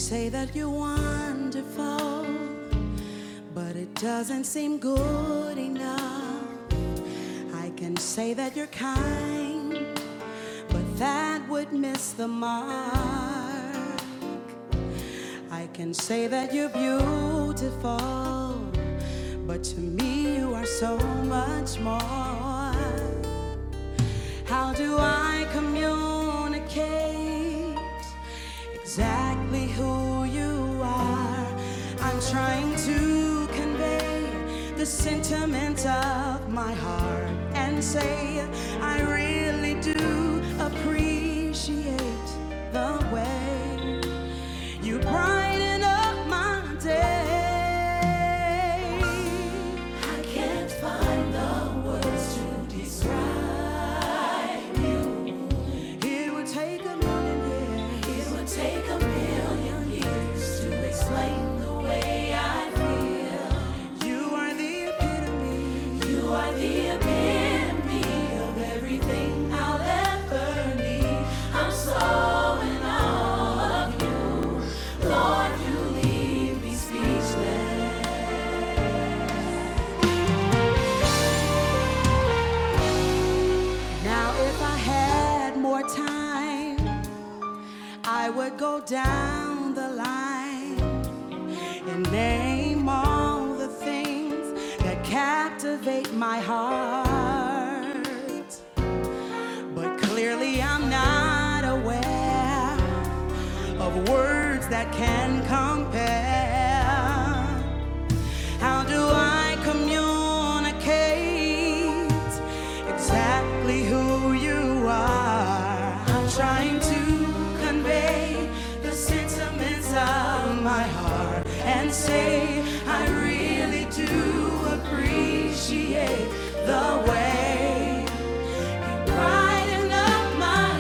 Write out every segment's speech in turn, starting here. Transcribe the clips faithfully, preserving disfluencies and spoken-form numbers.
say that you're wonderful, but it doesn't seem good enough. I can say that you're kind, but that would miss the mark. I can say that you're beautiful, but to me you are so much more. How do I communicate exactly who you are? I'm trying to convey the sentiment of my heart and say I really do appreciate the way you brighten up my day. I can't find the words to describe you. It would take a million years. It would take a million years to explain the way I feel. You are the epitome. You are the epitome of everything I'll ever need. I'm so in awe of you. Lord, you leave me speechless. Now if I had more time, I would go down the line and name all the things that captivate my heart. But clearly I'm not aware of words that can compare. How do I communicate exactly who you are? I'm trying to convey the sentiments of my heart and say I really do appreciate the way you brighten up my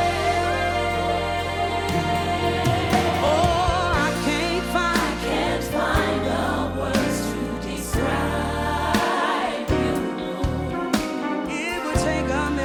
day. Oh, I can't find, Can't find the words to describe you. it would take a